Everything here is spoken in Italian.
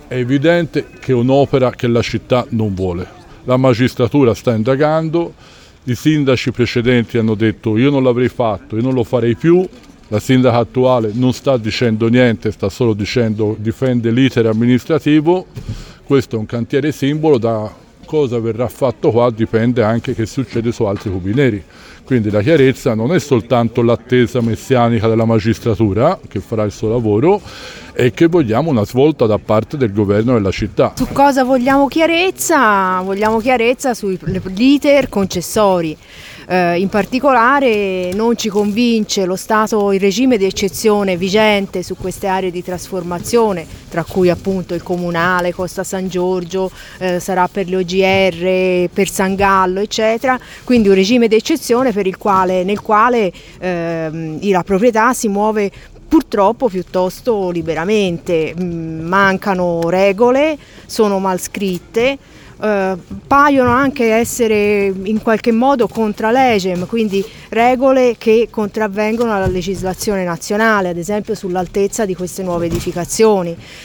È evidente che è un'opera che la città non vuole. La magistratura sta indagando, i sindaci precedenti hanno detto io non l'avrei fatto, io non lo farei più. La sindaca attuale non sta dicendo niente, sta solo dicendo difende l'iter amministrativo. Questo è un cantiere simbolo, da cosa verrà fatto qua dipende anche che succede su altri cubi neri. Quindi la chiarezza non è soltanto l'attesa messianica della magistratura che farà il suo lavoro, è che vogliamo una svolta da parte del governo della città. Su cosa vogliamo chiarezza? Vogliamo chiarezza sugli iter concessori. In particolare non ci convince il regime di eccezione vigente su queste aree di trasformazione, tra cui appunto il Comunale, Costa San Giorgio, sarà per le OGR, per San Gallo, eccetera. Quindi un regime di eccezione nel quale la proprietà si muove purtroppo piuttosto liberamente, mancano regole, sono mal scritte. Paiono anche essere in qualche modo contra legem, quindi regole che contravvengono alla legislazione nazionale, ad esempio sull'altezza di queste nuove edificazioni.